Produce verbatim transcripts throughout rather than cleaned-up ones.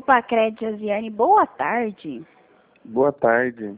Opa, Crédito Josiane, boa tarde. Boa tarde.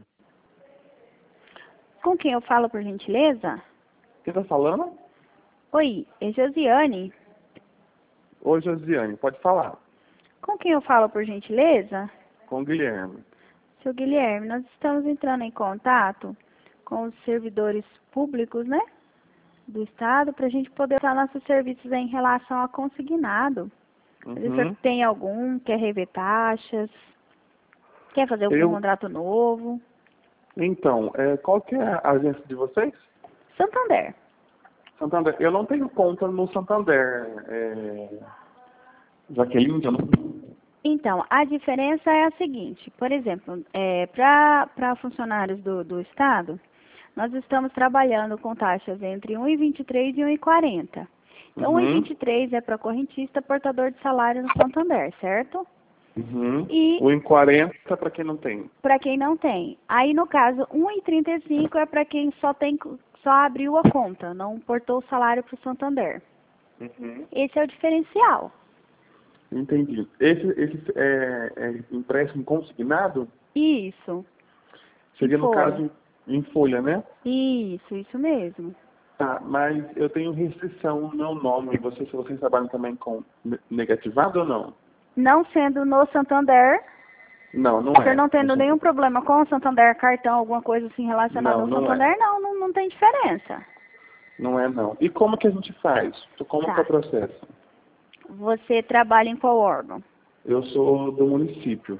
Com quem eu falo, por gentileza? Quem tá falando? Oi, é Josiane. Oi, Josiane, pode falar. Com quem eu falo, por gentileza? Com o Guilherme. Seu Guilherme, nós estamos entrando em contato com os servidores públicos, né? Do Estado, para a gente poder usar nossos serviços em relação a consignado. Uhum. Se o senhor tem algum, quer rever taxas, quer fazer algum Eu... contrato novo? Então, é, qual que é a agência de vocês? Santander. Santander. Eu não tenho conta no Santander. É... Jaqueline, eu não... Então, a diferença é a seguinte, por exemplo, é, para funcionários do, do Estado, nós estamos trabalhando com taxas entre um vírgula vinte e três e um vírgula quarenta. Então, Uhum. um vírgula vinte e três é para correntista portador de salário no Santander, certo? Uhum. E O em quarenta para quem não tem. para quem não tem. Aí, no caso, um vírgula trinta e cinco é para quem só, tem, só abriu a conta, não portou o salário para o Santander. Uhum. Esse é o diferencial. Entendi. Esse, esse é, é empréstimo consignado? Isso. Seria, no Folha. caso, em folha, né? Isso, isso mesmo. Tá, mas eu tenho restrição no meu nome. Vocês, vocês trabalham também com negativado ou não? Não sendo no Santander, Não, não o senhor é. não tendo No nenhum Santander. problema com o Santander, cartão, alguma coisa assim relacionada Não, ao não é. Santander, não, não, não tem diferença. Não é, não. E como que a gente faz? Como que é Tá. o processo? Você trabalha em qual órgão? Eu sou do município.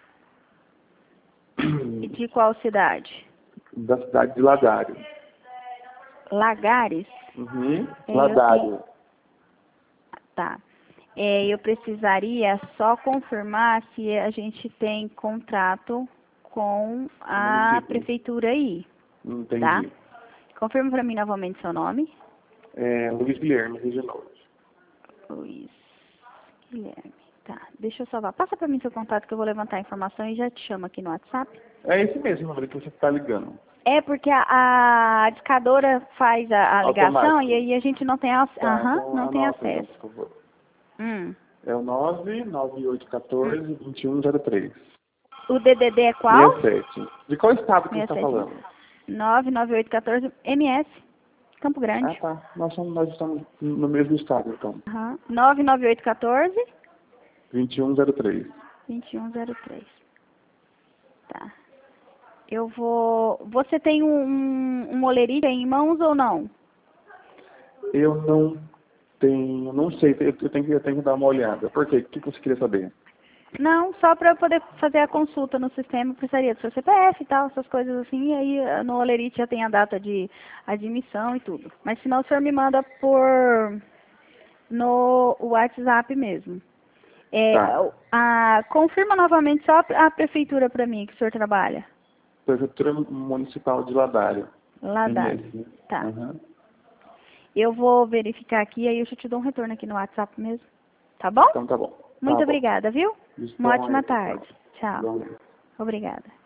E de qual cidade? Da cidade de Ladário. Lagares? Uhum. É, eu Ladário. tenho... Tá. É, eu precisaria só confirmar se a gente tem contrato com a Município. prefeitura aí, Entendi. tá? Confirma para mim novamente seu nome. É, Luiz Guilherme, Reginaldo. Luiz Guilherme. Tá, deixa eu salvar. Passa para mim seu contato que eu vou levantar a informação e já te chamo aqui no WhatsApp. É esse mesmo número que você está ligando. É porque a, a discadora faz a, a ligação Automático. e aí a gente não tem, ac- Tá, aham, então não tem anota então, acesso. por favor. Hum. É o nove nove oito um quatro, Hum. dois um zero três. O D D D é qual? sessenta e sete. De qual estado que você está sessenta e sete. falando? nove nove oito um quatro M S, Campo Ah, Grande. tá. Nós, somos, nós estamos no mesmo estado, então. Aham. nove nove oito um quatro, vinte e um zero três. vinte e um zero três. Tá. Eu vou... Você tem um, um, um olerite em mãos ou não? Eu não tenho, não sei, eu eu tenho, que- eu tenho que dar uma olhada. Por quê? O que você queria saber? Não, só para eu poder fazer a consulta no sistema, precisaria do seu C P F e tal, essas coisas assim, e aí eh, no Olerite já tem a data de admissão e tudo. Mas senão o senhor me manda por no WhatsApp mesmo. É, Tá. a, confirma novamente só a prefeitura para mim que o senhor trabalha. Prefeitura Municipal de Ladário. Lá dá. M S. Tá. Uhum. Eu vou verificar aqui, aí eu já te dou um retorno aqui no WhatsApp mesmo. Tá bom? Então tá bom. Muito Tá bom. obrigada, viu? Uma Disponha, ótima então. tarde. Tchau. Igualmente. Obrigada.